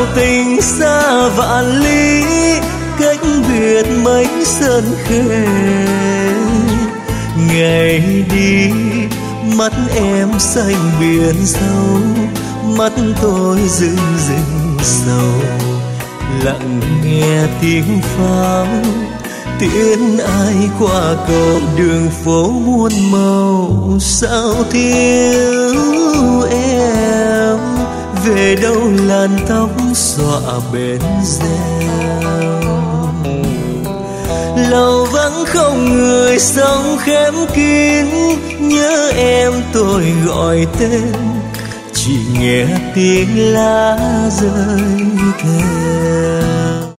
tình xa vạn lý, cách biệt mấy sơn khê. Ngày đi mắt em xanh biển sâu, mắt tôi rưng rưng sầu, lặng nghe tiếng pháo tiễn ai qua cầu đường phố muôn màu. Sao thiếu em, về đâu làn tóc xõa bên reo. Lầu vắng không người sống khép kín, nhớ em tôi gọi tên, chỉ nghe tiếng lá rơi theo.